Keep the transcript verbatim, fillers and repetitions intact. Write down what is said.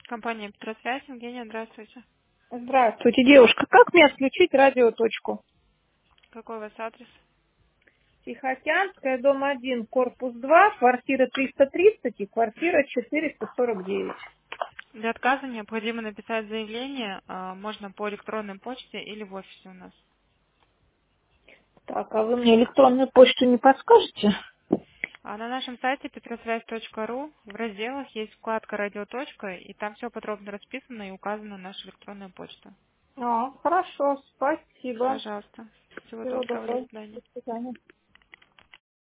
Компания Петросвязь. Евгения, здравствуйте. Здравствуйте, девушка. Как мне отключить радиоточку? Какой у вас адрес? Тихоокеанская, дом один, корпус два, квартира триста тридцать и квартира четыреста сорок девять. Для отказа необходимо написать заявление. а, Можно по электронной почте или в офисе у нас. Так, а вы мне электронную почту не подскажете? А на нашем сайте петросвязь точка ру в разделах есть вкладка «Радиоточка», и там все подробно расписано и указана наша электронная почта. А, хорошо, спасибо. Пожалуйста. Всего Всего доброго. До доброго. свидания. До свидания.